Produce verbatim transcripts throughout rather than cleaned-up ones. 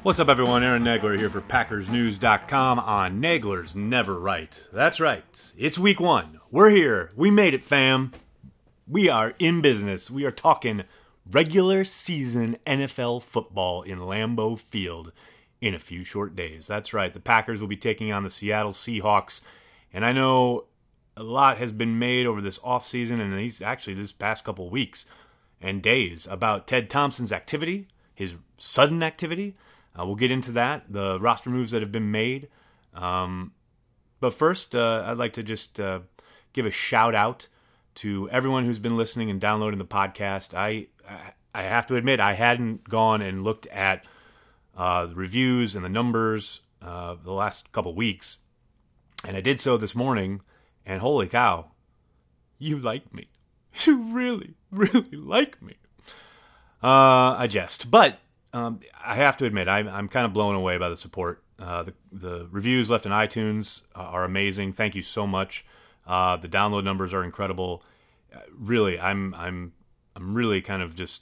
What's up, everyone? Aaron Nagler here for Packers News dot com on Nagler's Never Right. That's right. It's week one. We're here. We made it, fam. We are in business. We are talking regular season N F L football in Lambeau Field in a few short days. That's right. The Packers will be taking on the Seattle Seahawks. And I know a lot has been made over this offseason and these actually this past couple weeks and days about Ted Thompson's activity, his sudden activity. Uh, we'll get into that, the roster moves that have been made. Um, but first, uh, I'd like to just uh, give a shout out to everyone who's been listening and downloading the podcast. I I have to admit, I hadn't gone and looked at uh, the reviews and the numbers uh, the last couple weeks, and I did so this morning. And holy cow, you like me! You really, really like me. Uh, I jest, but. Um, I have to admit, I'm, I'm kind of blown away by the support. Uh, the, the reviews left in iTunes are amazing. Thank you so much. Uh, the download numbers are incredible. Uh, really, I'm I'm I'm really kind of just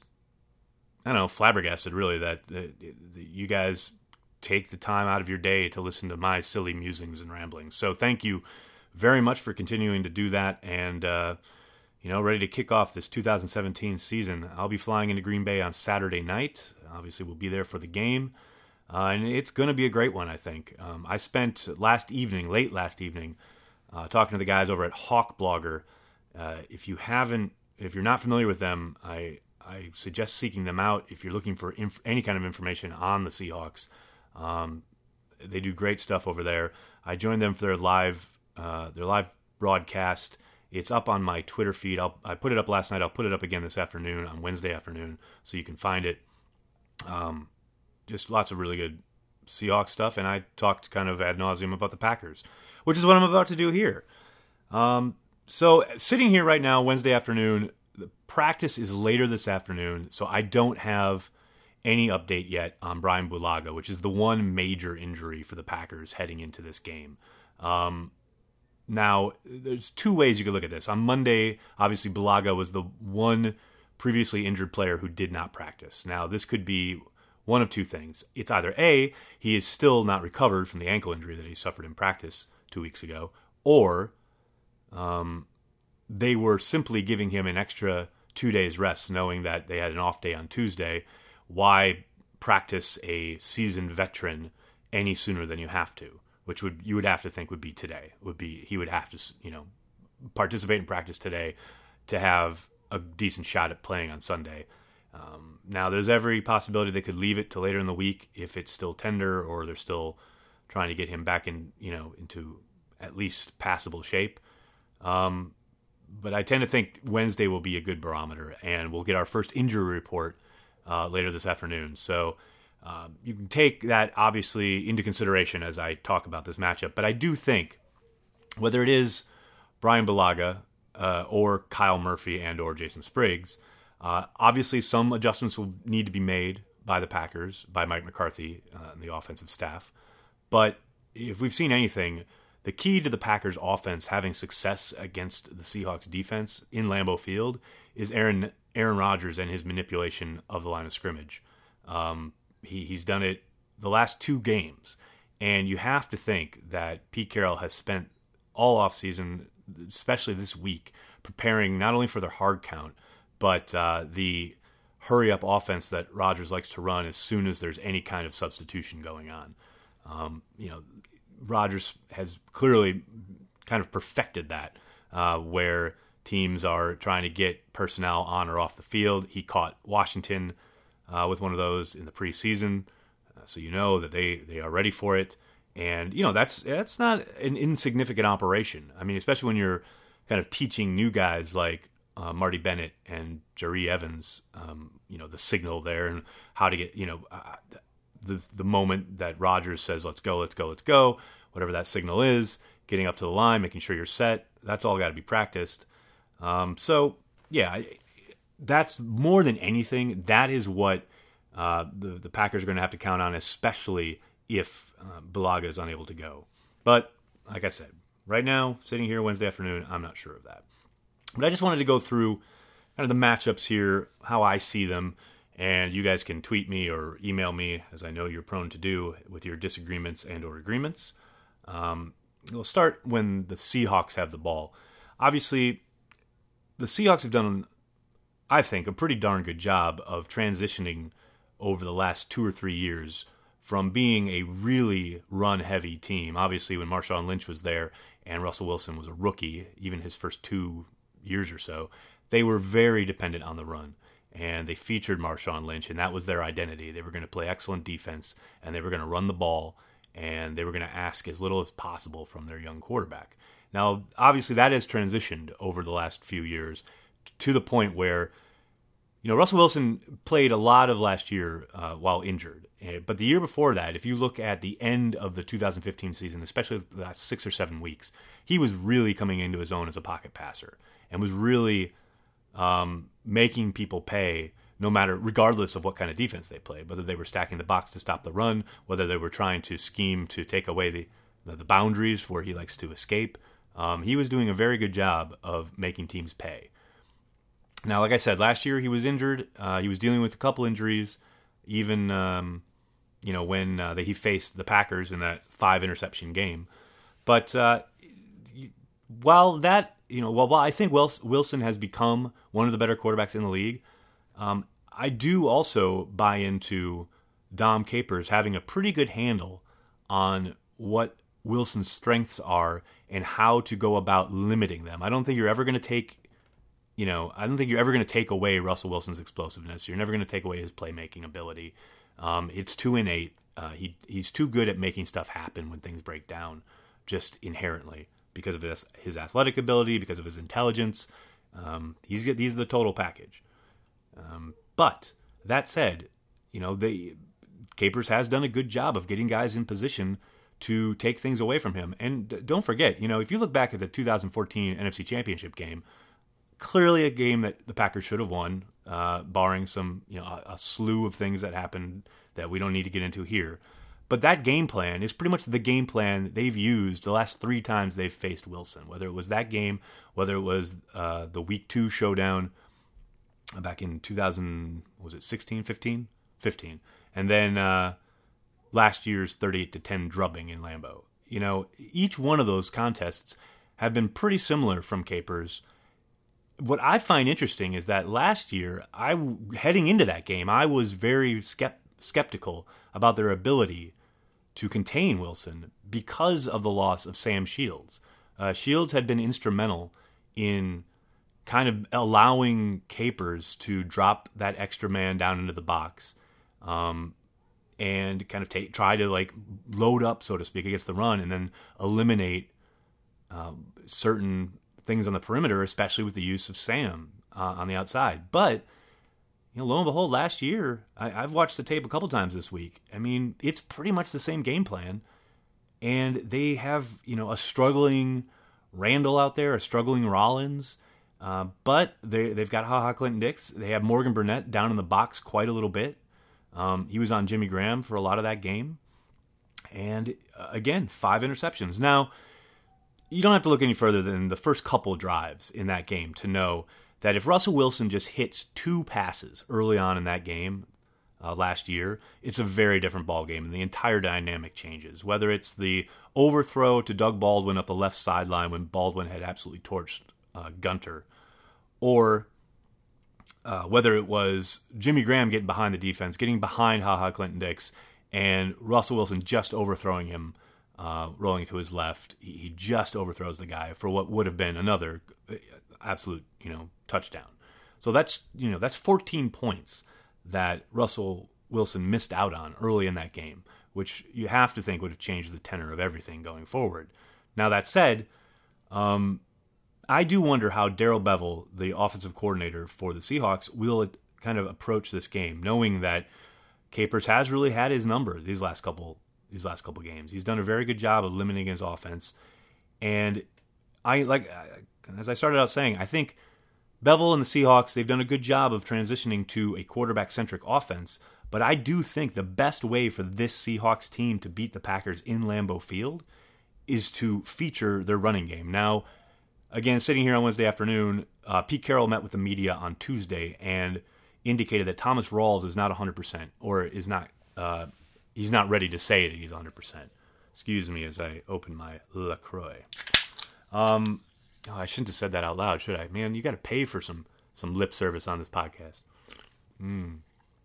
I don't know flabbergasted. Really, that, that, that you guys take the time out of your day to listen to my silly musings and ramblings. So thank you very much for continuing to do that. And uh, you know, ready to kick off this two thousand seventeen season. I'll be flying into Green Bay on Saturday night. Obviously, we'll be there for the game, uh, and it's going to be a great one, I think. Um, I spent last evening, late last evening, uh, talking to the guys over at Hawk Blogger. Uh, if you haven't, if you're not familiar with them, I I suggest seeking them out if you're looking for inf- any kind of information on the Seahawks. Um, they do great stuff over there. I joined them for their live uh, their live broadcast. It's up on my Twitter feed. I'll, I put it up last night. I'll put it up again this afternoon on Wednesday afternoon, so you can find it. Um, just lots of really good Seahawks stuff, and I talked kind of ad nauseum about the Packers, which is what I'm about to do here. Um, so sitting here right now, Wednesday afternoon, the practice is later this afternoon, so I don't have any update yet on Brian Bulaga, which is the one major injury for the Packers heading into this game. Um, now, there's two ways you could look at this. On Monday, obviously, Bulaga was the one previously injured player who did not practice. Now, this could be one of two things. It's either A, he is still not recovered from the ankle injury that he suffered in practice two weeks ago, or um, they were simply giving him an extra two days rest, knowing that they had an off day on Tuesday. Why practice a seasoned veteran any sooner than you have to? Which would you would have to think would be today. Would be he would have to you know participate in practice today to have a decent shot at playing on Sunday. Um, now, there's every possibility they could leave it till later in the week if it's still tender or they're still trying to get him back in, you know, into at least passable shape. Um, but I tend to think Wednesday will be a good barometer, and we'll get our first injury report uh, later this afternoon. So uh, you can take that obviously into consideration as I talk about this matchup. But I do think whether it is Brian Bulaga, Uh, or Kyle Murphy and or Jason Spriggs. Uh, obviously, some adjustments will need to be made by the Packers, by Mike McCarthy uh, and the offensive staff. But if we've seen anything, the key to the Packers' offense having success against the Seahawks' defense in Lambeau Field is Aaron Aaron Rodgers and his manipulation of the line of scrimmage. Um, he, he's done it the last two games, and you have to think that Pete Carroll has spent all offseason, especially this week, preparing not only for their hard count, but uh, the hurry-up offense that Rodgers likes to run as soon as there's any kind of substitution going on. Um, you know, Rodgers has clearly kind of perfected that, uh, where teams are trying to get personnel on or off the field. He caught Washington uh, with one of those in the preseason, uh, so you know that they, they are ready for it. And, you know, that's that's not an insignificant operation. I mean, especially when you're kind of teaching new guys like uh, Marty Bennett and Jerry Evans, um, you know, the signal there and how to get, you know, uh, the the moment that Rodgers says, let's go, let's go, let's go, whatever that signal is, getting up to the line, making sure you're set, that's all got to be practiced. Um, so, yeah, that's more than anything, that is what uh, the, the Packers are going to have to count on, especially if uh, Bulaga is unable to go. But, like I said, right now, sitting here Wednesday afternoon, I'm not sure of that. But I just wanted to go through kind of the matchups here, how I see them, And you guys can tweet me or email me, as I know you're prone to do, with your disagreements and or agreements. Um, we'll start when the Seahawks have the ball. Obviously, the Seahawks have done, I think, a pretty darn good job of transitioning over the last two or three years from being a really run-heavy team. Obviously, when Marshawn Lynch was there and Russell Wilson was a rookie, even his first two years or so, they were very dependent on the run. And they featured Marshawn Lynch, and that was their identity. They were going to play excellent defense, and they were going to run the ball, and they were going to ask as little as possible from their young quarterback. Now, obviously, that has transitioned over the last few years to the point where, you know, Russell Wilson played a lot of last year uh, while injured. But the year before that, if you look at the end of the two thousand fifteen season, especially the last six or seven weeks, he was really coming into his own as a pocket passer and was really um, making people pay, no matter, regardless of what kind of defense they played, whether they were stacking the box to stop the run, whether they were trying to scheme to take away the, the boundaries where he likes to escape. Um, he was doing a very good job of making teams pay. Now, like I said, last year he was injured. Uh, he was dealing with a couple injuries, even um, you know when uh, he faced the Packers in that five interception game. But uh, while that you know, while, while I think Wilson has become one of the better quarterbacks in the league, um, I do also buy into Dom Capers having a pretty good handle on what Wilson's strengths are and how to go about limiting them. I don't think you're ever going to take. You know, I don't think you're ever going to take away Russell Wilson's explosiveness. You're never going to take away his playmaking ability. Um, it's too innate. Uh, he he's too good at making stuff happen when things break down, just inherently, because of his, his athletic ability, because of his intelligence. Um, he's he's the total package. Um, but that said, you know, the Capers has done a good job of getting guys in position to take things away from him. And don't forget, you know, if you look back at the two thousand fourteen N F C Championship game, clearly a game that the Packers should have won, uh, barring some, you know, a, a slew of things that happened that we don't need to get into here. But that game plan is pretty much the game plan they've used the last three times they've faced Wilson. Whether it was that game, whether it was uh, the Week Two showdown back in two thousand, was it sixteen, fifteen, fifteen, and then uh, last year's thirty-eight to ten drubbing in Lambeau. You know, each one of those contests have been pretty similar from Capers. What I find interesting is that last year, I heading into that game, I was very skept- skeptical about their ability to contain Wilson because of the loss of Sam Shields. Uh, Shields had been instrumental in kind of allowing Capers to drop that extra man down into the box um, and kind of take, try to like load up, so to speak, against the run and then eliminate um, certain things on the perimeter, especially with the use of Sam uh, on the outside. But, you know, lo and behold, last year, I, I've watched the tape a couple times this week. I mean, it's pretty much the same game plan. And they have, you know, a struggling Randall out there, a struggling Rollins. Uh, but they, they've got HaHa Clinton-Dix. They have Morgan Burnett down in the box quite a little bit. Um, he was on Jimmy Graham for a lot of that game. And, uh, again, five interceptions. Now, you don't have to look any further than the first couple drives in that game to know that if Russell Wilson just hits two passes early on in that game uh, last year, it's a very different ball game, and the entire dynamic changes. Whether it's the overthrow to Doug Baldwin up the left sideline when Baldwin had absolutely torched uh, Gunter, or uh, whether it was Jimmy Graham getting behind the defense, getting behind HaHa Clinton-Dix, and Russell Wilson just overthrowing him, Uh, rolling to his left. He, he just overthrows the guy for what would have been another absolute, you know, touchdown. So that's, you know, that's fourteen points that Russell Wilson missed out on early in that game, which you have to think would have changed the tenor of everything going forward. Now, that said, um, I do wonder how Darrell Bevell, the offensive coordinator for the Seahawks, will kind of approach this game, knowing that Capers has really had his number these last couple these last couple games. He's done a very good job of limiting his offense. And I like, as I started out saying, I think Bevell and the Seahawks, they've done a good job of transitioning to a quarterback-centric offense, but I do think the best way for this Seahawks team to beat the Packers in Lambeau Field is to feature their running game. Now, again, sitting here on Wednesday afternoon, uh, Pete Carroll met with the media on Tuesday, and indicated that Thomas Rawls is not one hundred percent or is not uh, he's not ready to say that he's one hundred percent. Excuse me as I open my LaCroix. Um, oh, I shouldn't have said that out loud, should I? Man, you got to pay for some some lip service on this podcast. Mm.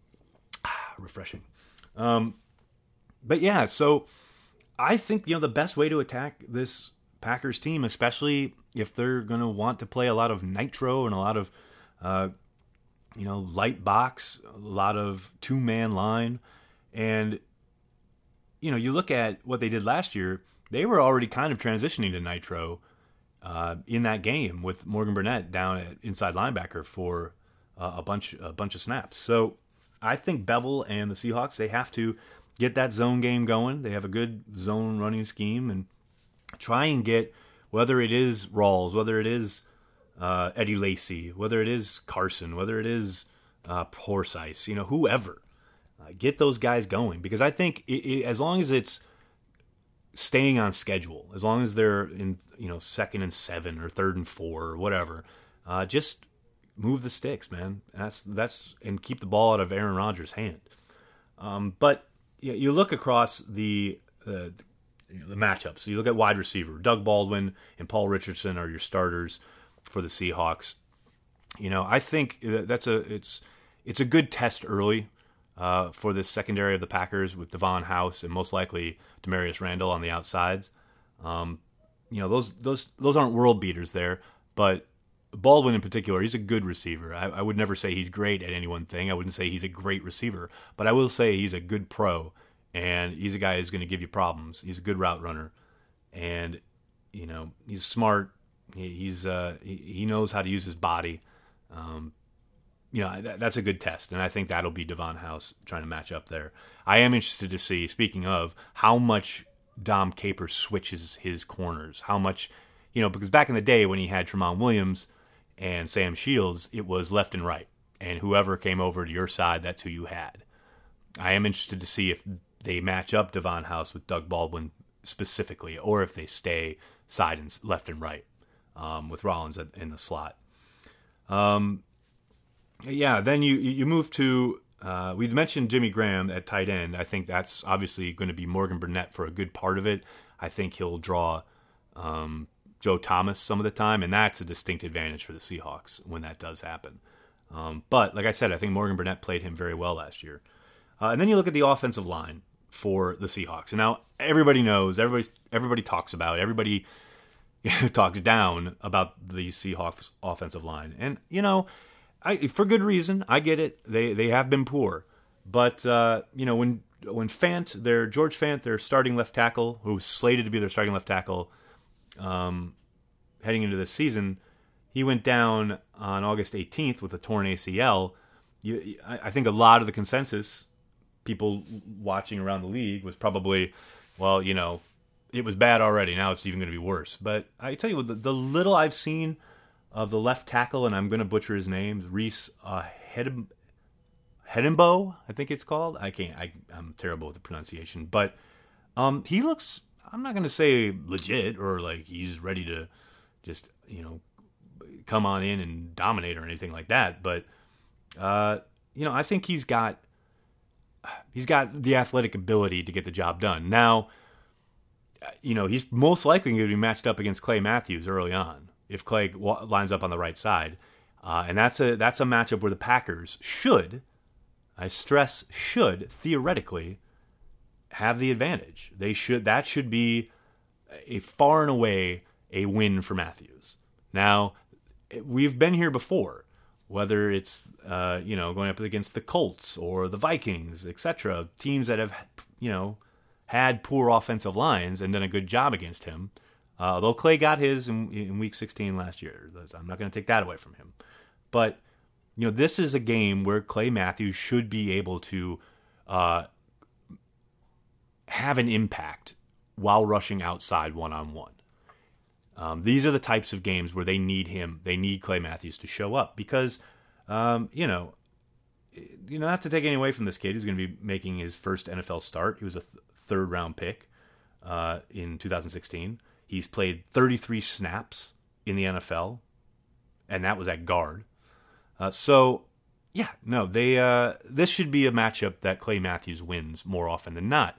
Ah, refreshing. Um, but yeah, so I think, you know, the best way to attack this Packers team, especially if they're going to want to play a lot of nitro and a lot of, uh, you know, light box, a lot of two-man line. And, you know, you look at what they did last year, they were already kind of transitioning to nitro uh, in that game with Morgan Burnett down at inside linebacker for uh, a bunch a bunch of snaps. So I think Bevel and the Seahawks, they have to get that zone game going. They have a good zone running scheme and try and get, whether it is Rawls, whether it is uh, Eddie Lacy, whether it is Carson, whether it is uh, Porsice, you know, whoever, uh, get those guys going. Because I think it, it, as long as it's staying on schedule, as long as they're in, you know, second and seven or third and four or whatever, uh, just move the sticks, man. That's that's and keep the ball out of Aaron Rodgers' hand. Um, but you, you look across the uh, you know, the matchups. You look at wide receiver. Doug Baldwin and Paul Richardson are your starters for the Seahawks. You know, I think that's a it's it's a good test early uh, for this secondary of the Packers with Devon House and most likely Demarius Randall on the outsides. Um, you know, those those those aren't world beaters there, but Baldwin in particular, he's a good receiver. I, I would never say he's great at any one thing. I wouldn't say he's a great receiver, but I will say he's a good pro, and he's a guy who's going to give you problems. He's a good route runner, and you know he's smart. He, he's uh, he, he knows how to use his body. Um, you know that, that's a good test, and I think that'll be Devon House trying to match up there. I am interested to see, speaking of, how much Dom Capers switches his corners. How much, you know, because back in the day when he had Tramon Williams and Sam Shields, it was left and right. And whoever came over to your side, that's who you had. I am interested to see if they match up Devon House with Doug Baldwin specifically, or if they stay side and left and right um, with Rollins in the slot. Um, yeah, then you you move to, uh, we mentioned Jimmy Graham at tight end. I think that's obviously going to be Morgan Burnett for a good part of it. I think he'll draw Um, Joe Thomas some of the time, and that's a distinct advantage for the Seahawks when that does happen. Um, but, like I said, I think Morgan Burnett played him very well last year. Uh, and then you look at the offensive line for the Seahawks. And now everybody knows, everybody, everybody talks about, everybody talks down about the Seahawks offensive line. And, you know, I, for good reason, I get it. They they have been poor. But, uh, you know, when when Fant, their George Fant, their starting left tackle, who's slated to be their starting left tackle, Um, heading into this season, he went down on August eighteenth with a torn A C L. You, I, I think a lot of the consensus, people watching around the league, was probably, well, you know, it was bad already. Now it's even going to be worse. But I tell you what, the, the little I've seen of the left tackle, and I'm going to butcher his name, Reese uh, Hedem, Hedembo, I think it's called. I can't. I, I'm terrible with the pronunciation, but um, he looks, I'm not going to say legit or like he's ready to just, you know, come on in and dominate or anything like that. But, uh, you know, I think he's got, he's got the athletic ability to get the job done. Now, you know, he's most likely going to be matched up against Clay Matthews early on if Clay w- lines up on the right side. Uh, and that's a, that's a matchup where the Packers should, I stress should, theoretically, have the advantage. They should. That should be a far and away a win for Matthews. Now, we've been here before, whether it's uh, you know going up against the Colts or the Vikings, et cetera. Teams that have you know had poor offensive lines and done a good job against him. Uh, although Clay got his in, in Week sixteen last year, I'm not going to take that away from him. But you know, this is a game where Clay Matthews should be able to Uh, have an impact while rushing outside one-on-one. Um, these are the types of games where they need him, they need Clay Matthews to show up because, um, you know, you know, not to take any away from this kid who's going to be making his first N F L start. He was a th- third-round pick uh, in two thousand sixteen. He's played thirty-three snaps in the N F L, and that was at guard. Uh, so, Yeah, no, they. Uh, this should be a matchup that Clay Matthews wins more often than not.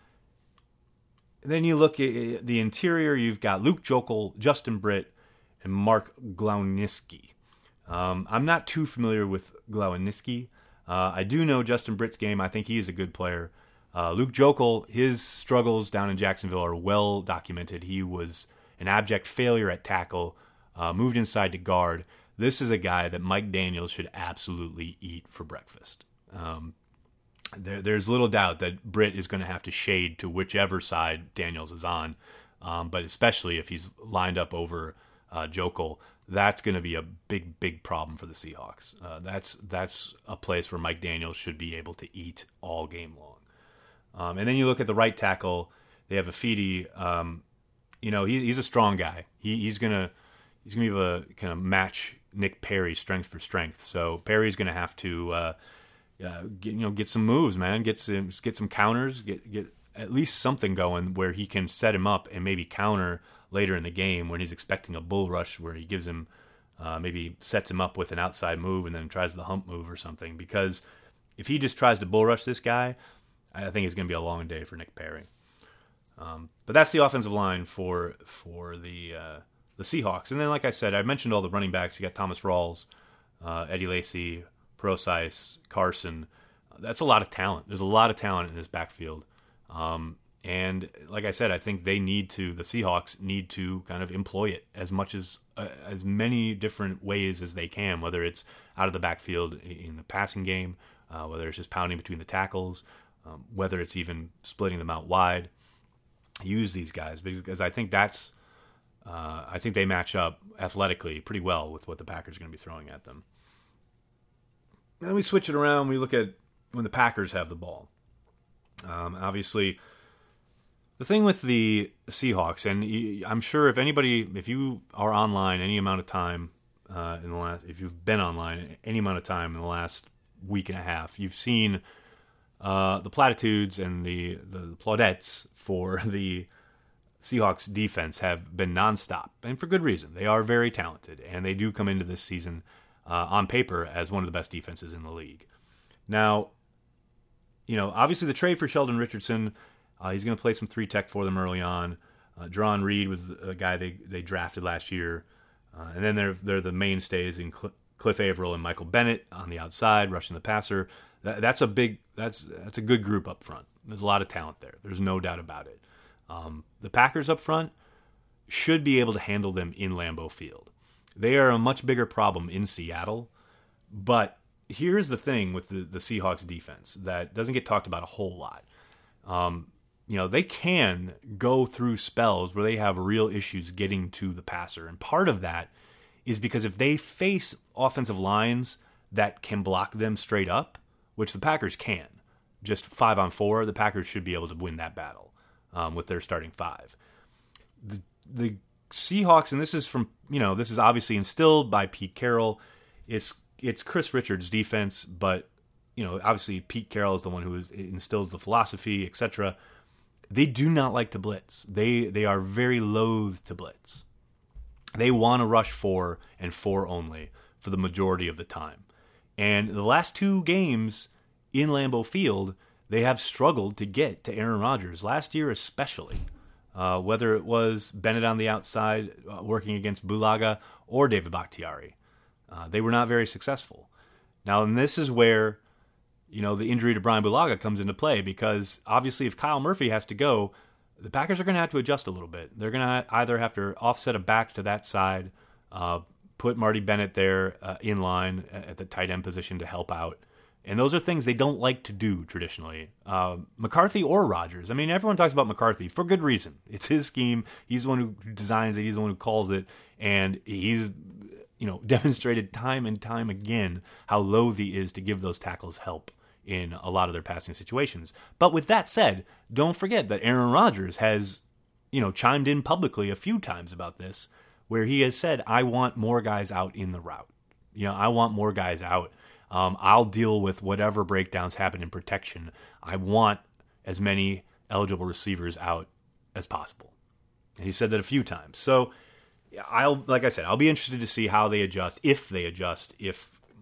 Then you look at the interior. You've got Luke Jokel, Justin Britt, and Mark Glowinski. Um, I'm not too familiar with Glowinski. Uh, I do know Justin Britt's game. I think he is a good player. Uh, Luke Jokel, his struggles down in Jacksonville are well documented. He was an abject failure at tackle, uh, moved inside to guard. This is a guy that Mike Daniels should absolutely eat for breakfast. Um, there, there's little doubt that Britt is going to have to shade to whichever side Daniels is on, um, but especially if he's lined up over uh, Jokel, that's going to be a big, big problem for the Seahawks. Uh, that's that's a place where Mike Daniels should be able to eat all game long. Um, and then you look at the right tackle. They have Afidi. Um, you know, he, he's a strong guy. He, he's gonna he's gonna be able to kind of match Nick Perry strength for strength. So Perry's gonna have to uh, uh, get, you know get some moves, man. Get some get some counters. Get get at least something going where he can set him up and maybe counter later in the game when he's expecting a bull rush, where he gives him uh, maybe sets him up with an outside move and then tries the hump move or something. Because if he just tries to bull rush this guy, I think it's going to be a long day for Nick Perry. Um, but that's the offensive line for for the uh, the Seahawks. And then, like I said, I mentioned all the running backs. You got Thomas Rawls, uh, Eddie Lacy, Prosise, Carson. That's a lot of talent. There's a lot of talent in this backfield. Um, and like I said, I think they need to. The Seahawks need to kind of employ it as much as uh, as many different ways as they can. Whether it's out of the backfield in the passing game, uh, whether it's just pounding between the tackles. Um, whether it's even splitting them out wide, use these guys because I think that's uh, I think they match up athletically pretty well with what the Packers are going to be throwing at them. Then we switch it around. We look at when the Packers have the ball. Um, obviously, the thing with the Seahawks, and I'm sure if anybody, if you are online any amount of time uh, in the last, if you've been online any amount of time in the last week and a half, you've seen. Uh, the platitudes and the, the plaudits for the Seahawks defense have been nonstop, and for good reason. They are very talented, and they do come into this season uh, on paper as one of the best defenses in the league. Now, you know, obviously the trade for Sheldon Richardson, uh, he's going to play some three tech for them early on. Uh, Dron Reed was the guy they, they drafted last year, uh, and then they're they're the mainstays in Cl- Cliff Averill and Michael Bennett on the outside, rushing the passer. That, that's a big, that's that's a good group up front. There's a lot of talent there. There's no doubt about it. Um, the Packers up front should be able to handle them in Lambeau Field. They are a much bigger problem in Seattle. But here's the thing with the, the Seahawks defense that doesn't get talked about a whole lot. Um, you know, they can go through spells where they have real issues getting to the passer. And part of that is because if they face offensive lines that can block them straight up, which the Packers can, just five on four, the Packers should be able to win that battle um, with their starting five. The, the Seahawks, and this is from, you know, this is obviously instilled by Pete Carroll. It's it's Chris Richards' defense, but, you know, obviously Pete Carroll is the one who is, instills the philosophy, et cetera. They do not like to blitz. They they are very loath to blitz. They want to rush four and four only for the majority of the time. And the last two games in Lambeau Field, they have struggled to get to Aaron Rodgers. Last year especially, uh, whether it was Bennett on the outside uh, working against Bulaga or David Bakhtiari. Uh, they were not very successful. Now, and this is where, you know, the injury to Brian Bulaga comes into play because obviously if Kyle Murphy has to go, the Packers are going to have to adjust a little bit. They're going to either have to offset a back to that side, uh, put Marty Bennett there uh, in line at the tight end position to help out. And those are things they don't like to do traditionally. Uh, McCarthy or Rodgers. I mean, everyone talks about McCarthy for good reason. It's his scheme. He's the one who designs it. He's the one who calls it. And he's, you know, demonstrated time and time again how loath he is to give those tackles help in a lot of their passing situations. But with that said, don't forget that Aaron Rodgers has, you know, chimed in publicly a few times about this, where he has said, I want more guys out in the route. You know, I want more guys out. Um, I'll deal with whatever breakdowns happen in protection. I want as many eligible receivers out as possible. And he said that a few times. So I'll, like I said, I'll be interested to see how they adjust, if they adjust, if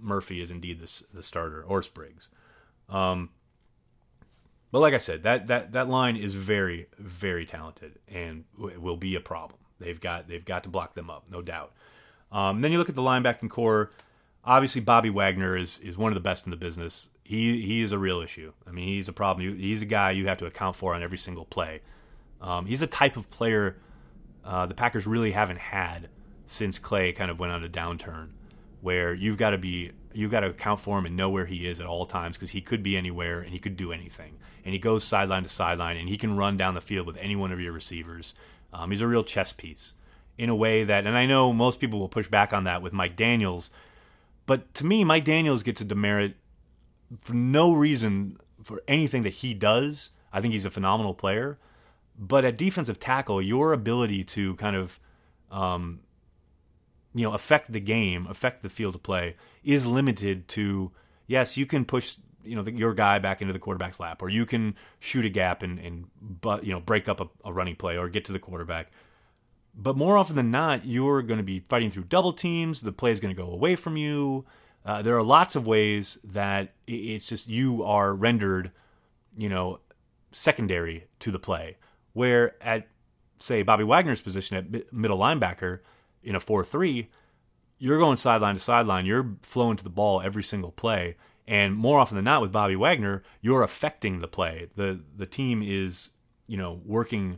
Murphy is indeed the, the starter, or Spriggs. Um, but like I said, that, that, that line is very, very talented and w- will be a problem. They've got they've got to block them up, no doubt. Um, then you look at the linebacking core. Obviously, Bobby Wagner is is one of the best in the business. He he is a real issue. I mean, he's a problem. He's a guy you have to account for on every single play. Um, he's a type of player uh, the Packers really haven't had since Clay kind of went on a downturn, where you've got to be you've got to account for him and know where he is at all times, because he could be anywhere and he could do anything. And he goes sideline to sideline and he can run down the field with any one of your receivers. Um, he's a real chess piece in a way that, and I know most people will push back on that with Mike Daniels, but to me, Mike Daniels gets a demerit for no reason for anything that he does. I think he's a phenomenal player, but at defensive tackle, your ability to kind of, um, you know, affect the game, affect the field of play is limited to, yes, you can push, you know, the, your guy back into the quarterback's lap, or you can shoot a gap and, and but, you know, break up a, a running play or get to the quarterback. But more often than not, you're going to be fighting through double teams. The play is going to go away from you. Uh, there are lots of ways that it's just you are rendered, you know, secondary to the play. Where at, say, Bobby Wagner's position at middle linebacker in a four three, you're going sideline to sideline. You're flowing to the ball every single play. And more often than not with Bobby Wagner, you're affecting the play. The the team is, you know, working,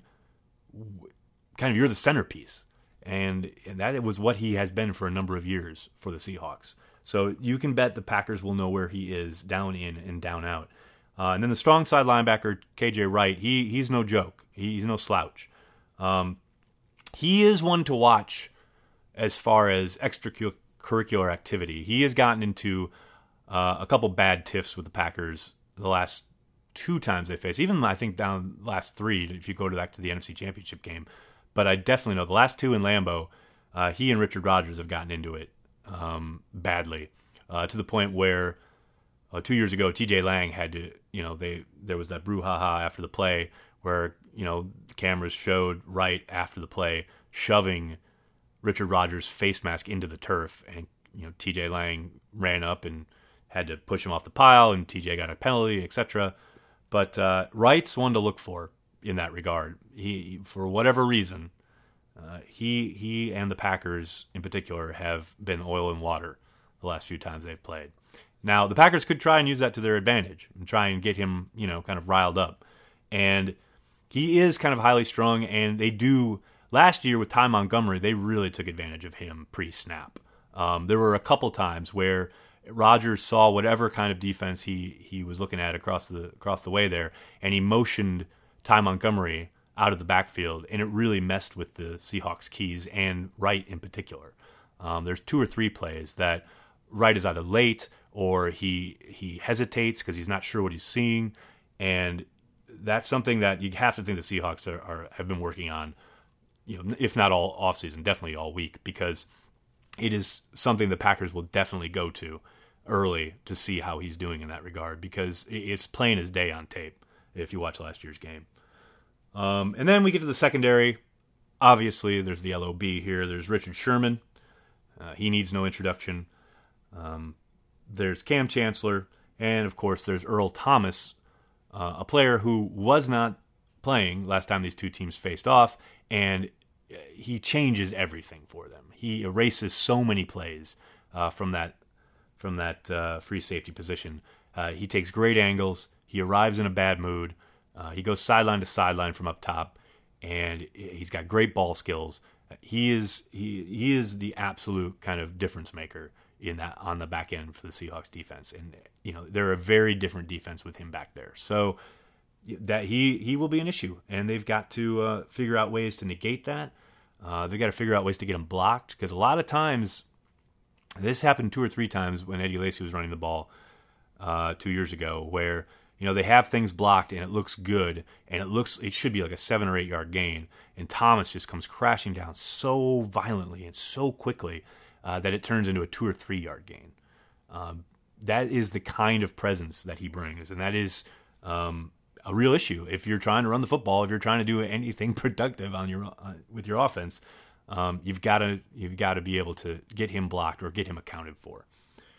kind of, you're the centerpiece. And, and that was what he has been for a number of years for the Seahawks. So you can bet the Packers will know where he is down in and down out. Uh, and then the strong side linebacker, K J Wright, he he's no joke. He, he's no slouch. Um, he is one to watch as far as extracurricular activity. He has gotten into uh, a couple bad tiffs with the Packers the last two times they faced. Even, I think, down the last three, if you go back to the N F C Championship game. But I definitely know the last two in Lambeau, uh, he and Richard Rodgers have gotten into it um, badly, uh, to the point where uh, two years ago, T J Lang had to, you know, they there was that brouhaha after the play where, you know, the cameras showed Wright after the play shoving Richard Rodgers' face mask into the turf, and, you know, T J Lang ran up and had to push him off the pile, and T J got a penalty, et cetera. But uh, Wright's one to look for in that regard. He, for whatever reason, uh, he he and the Packers in particular have been oil and water the last few times they've played. Now, the Packers could try and use that to their advantage and try and get him, you know, kind of riled up. And he is kind of highly strung, and they do. Last year with Ty Montgomery, they really took advantage of him pre-snap. Um, there were a couple times where Rodgers saw whatever kind of defense he, he was looking at across the across the way there, and he motioned Ty Montgomery out of the backfield, and it really messed with the Seahawks' keys, and Wright in particular. Um, there's two or three plays that Wright is either late or he he hesitates because he's not sure what he's seeing, and that's something that you have to think the Seahawks are, are have been working on, you know, if not all offseason, definitely all week, because it is something the Packers will definitely go to early to see how he's doing in that regard, because it's plain as day on tape if you watch last year's game. Um, and then we get to the secondary. Obviously, there's the L O B here. There's Richard Sherman. Uh, he needs no introduction. Um, there's Cam Chancellor. And, of course, there's Earl Thomas, uh, a player who was not playing last time these two teams faced off, and he changes everything for them. He erases so many plays uh, from that from that uh, free safety position. Uh, he takes great angles. He arrives in a bad mood. Uh, he goes sideline to sideline from up top, and he's got great ball skills. He is he he is the absolute kind of difference maker in that on the back end for the Seahawks defense. And you know, they're a very different defense with him back there. So that he he will be an issue, and they've got to uh, figure out ways to negate that. Uh, they've got to figure out ways to get him blocked, because a lot of times, this happened two or three times when Eddie Lacy was running the ball uh, two years ago, where, you know, they have things blocked and it looks good, and it looks it should be like a seven or eight yard gain, and Thomas just comes crashing down so violently and so quickly uh, that it turns into a two or three yard gain. Um, that is the kind of presence that he brings, and that is um, a real issue if you're trying to run the football, if you're trying to do anything productive on your uh, with your offense. Um, you've got to you've got to be able to get him blocked or get him accounted for.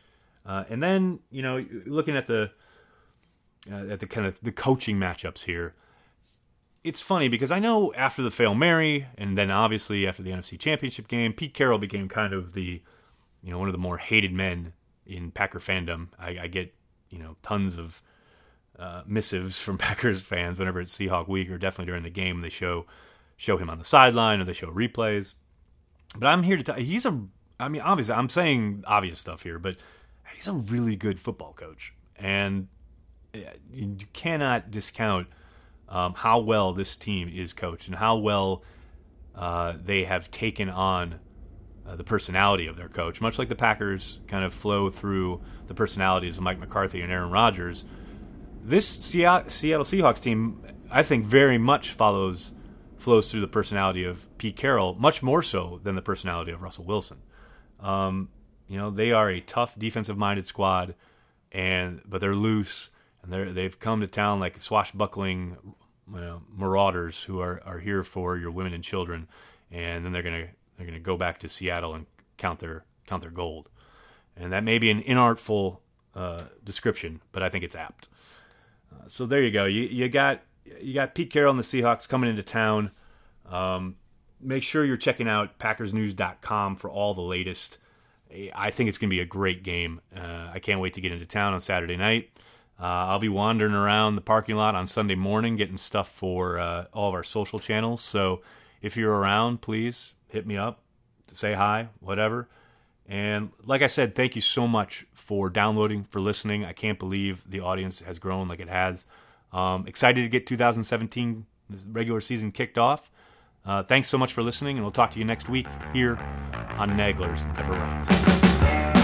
Uh, and then, you know, looking at the uh, at the kind of the coaching matchups here, it's funny because I know after the Fail Mary, and then obviously after the N F C Championship game, Pete Carroll became kind of the, you know, one of the more hated men in Packer fandom. I, I get, you know, tons of uh, missives from Packers fans whenever it's Seahawk week, or definitely during the game they show show him on the sideline or they show replays. But I'm here to tell you, he's a, I mean, obviously I'm saying obvious stuff here, but he's a really good football coach, and you cannot discount um, how well this team is coached and how well uh, they have taken on uh, the personality of their coach. Much like the Packers kind of flow through the personalities of Mike McCarthy and Aaron Rodgers, this Seattle Seahawks team, I think, very much follows flows through the personality of Pete Carroll, much more so than the personality of Russell Wilson. Um, you know, they are a tough defensive-minded squad, and but they're loose, and they're they've come to town like swashbuckling, you know, marauders who are, are here for your women and children, and then they're gonna they're gonna go back to Seattle and count their count their gold. And that may be an inartful uh, description, but I think it's apt. Uh, so there you go. You you got you got Pete Carroll and the Seahawks coming into town. Um, make sure you're checking out Packers News dot com for all the latest. I think it's going to be a great game. Uh, I can't wait to get into town on Saturday night. Uh, I'll be wandering around the parking lot on Sunday morning getting stuff for uh, all of our social channels. So if you're around, please hit me up, say hi, whatever. And like I said, thank you so much for downloading, for listening. I can't believe the audience has grown like it has. Um, excited to get two thousand seventeen, this regular season, kicked off. Uh, thanks so much for listening, and we'll talk to you next week here on Naglers Never Right.